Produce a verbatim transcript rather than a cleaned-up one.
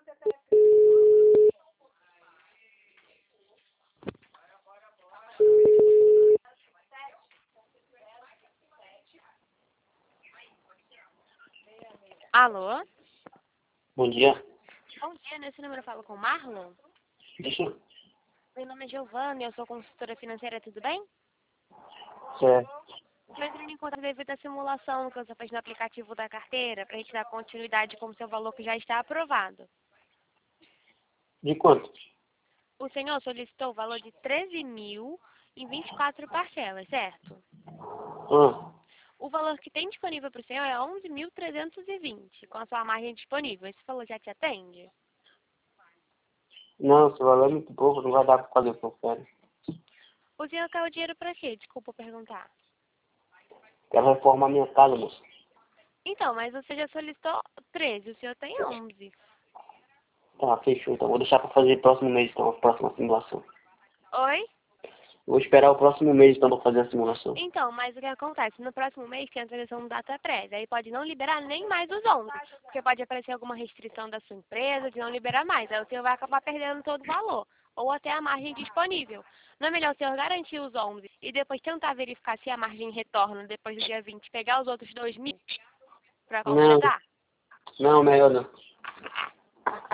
Alô? Bom dia. Bom dia, nesse número eu falo com o Marlon? Isso? Meu nome é Giovana, eu sou consultora financeira, tudo bem? Certo. Eu entrei em contato devido à simulação que você fez no aplicativo da carteira, para a gente dar continuidade com o seu valor que já está aprovado. De quanto? O senhor solicitou o valor de treze mil em vinte e quatro parcelas, certo? Ah, O valor que tem disponível para o senhor é onze mil trezentos e vinte, com a sua margem disponível. Esse valor já te atende? não, esse valor é muito pouco, não vai dar para fazer o que eu quero. O senhor quer o dinheiro para quê? Desculpa perguntar. Quero reformar minha casa, moço. Então, mas você já solicitou treze, o senhor tem onze. Tá, fechou. Então vou deixar para fazer próximo mês, então, a próxima simulação. Oi? Vou esperar o próximo mês, então, para fazer a simulação. Então, mas o que acontece? No próximo mês tem a transação de data prévia. Aí pode não liberar nem mais os onze. Porque pode aparecer alguma restrição da sua empresa de não liberar mais. Aí o senhor vai acabar perdendo todo o valor. Ou até a margem disponível. Não é melhor o senhor garantir os onze e depois tentar verificar se a margem retorna depois do dia vinte, pegar os outros dois mil para Não, completar? não, melhor não.